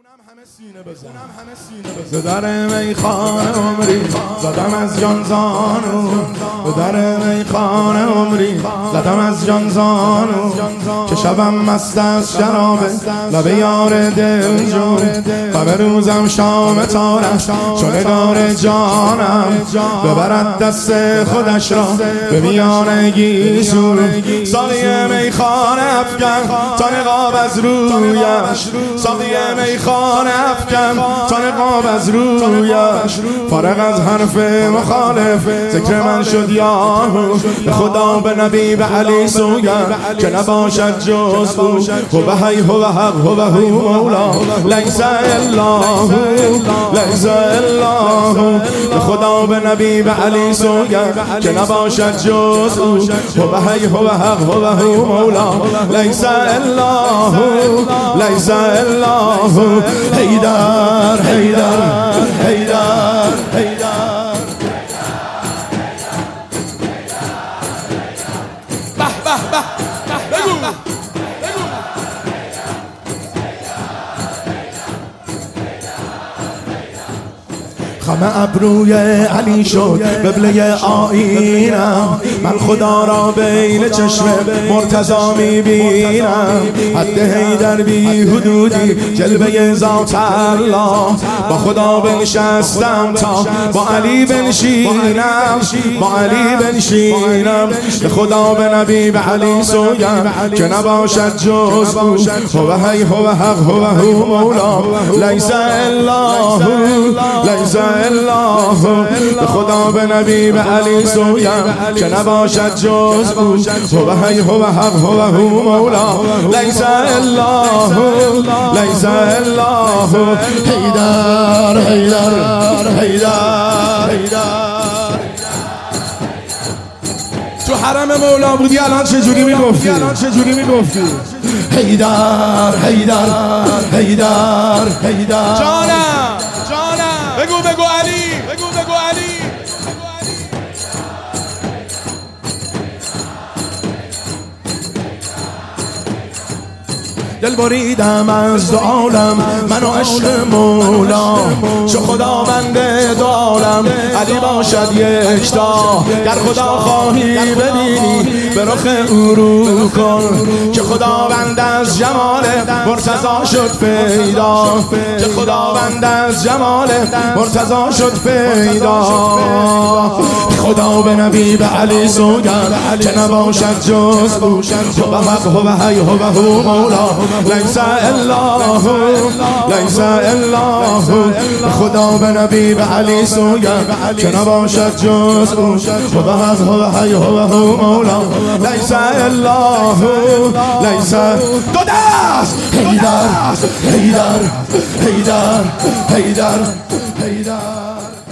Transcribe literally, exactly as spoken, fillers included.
به در میخانه عمری زدم از جان زانو، به در میخانه عمری زدم از جان زانو، که شبم مست از شراب لب یار دل جون، قبل روزم شام تارش چون نگار جانم، ببرد دست خودش را به میان گیسون، ساقی میخانه افکن تا نقاب از رویش، ساقی میخانه افکن تا نقاب از رویش، فارغ از حرف مخالف ذکر من شد یاهو، به خدا به نبی به علی سویم که نباشد جز او، هو حی هو حق هو هو مولا لیس الا هو لیس الا هو، به خدا به نبی به علی سویم که نباشد جز او، هو حی هو حق هو هو مولا لیس الا هو لیس الا هو، حیدر حیدر حیدر حیدر به به به بگو خم ابروی علی شد قبله آیینم، من خدا را بین چشم مرتضا میبینم، حد حیدر بی حدودی جلوه ذات الله، با خدا بنشستم تا با علی بنشینم، با علی بنشینم، به خدا به نبی به علی سویم که نباشد جز او، هو حی هو حق هو هو مولا لیس الا هو لیس الله، به خدا به نبی به علی سویم که نباشد جز او، هو حی هو حق هو هو مولا لیس الا هو لیس الا هو، حیدر حیدر حیدر حیدر. تو حرم مولا بودی الان چجوری میگفتی؟ الان چجوری میگفتی؟ حیدر حیدر حیدر حیدر جانم جانم بگو بگو علی بگو بگو علی. دل بریدم از دو عالم من و عشق مولا، چو خدا بنده دو عالم علی باشد یکتا، گر خدا خواهی ببینی به رخ او رو کن، که خدا بنده از جمال مرتضا شد پیدا، که خدا بنده از جمال مرتضا شد پیدا، خدا به نبی به علی سوگم که نباشد جز او، هو حق هو حی هو هو مولا لیس الا هو لیس الا هو، خدا به نبی به علی سوگم که نباشد جز او، هو حق هو حی هو هو مولا لیس الا هو لیس. دو دست حیدر حیدر حیدر حیدر حیدر.